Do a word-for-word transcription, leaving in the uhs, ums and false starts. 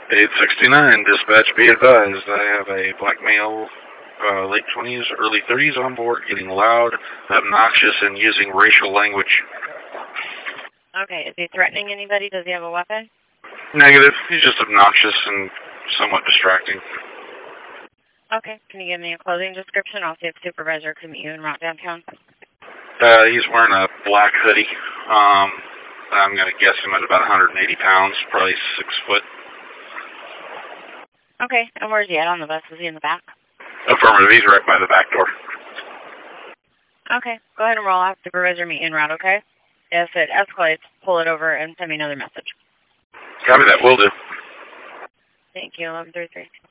eight sixty-nine, dispatch be advised. I have a black male, uh, late twenties, early thirties on board, getting loud, obnoxious, and using racial language. Okay, is he threatening anybody? Does he have a weapon? Negative. He's just obnoxious and somewhat distracting. Okay, can you give me a clothing description? I'll see if supervisor can meet you in route downtown. Uh, he's wearing a black hoodie. Um, I'm going to guess him at about one hundred eighty pounds, probably six foot. Okay, and where's he at on the bus? Is he in the back? Affirmative. He's right by the back door. Okay, go ahead and roll out. Supervisor meet you en route, okay? If it escalates, pull it over and send me another message. Copy that. Will do. Thank you, eleven thirty-three.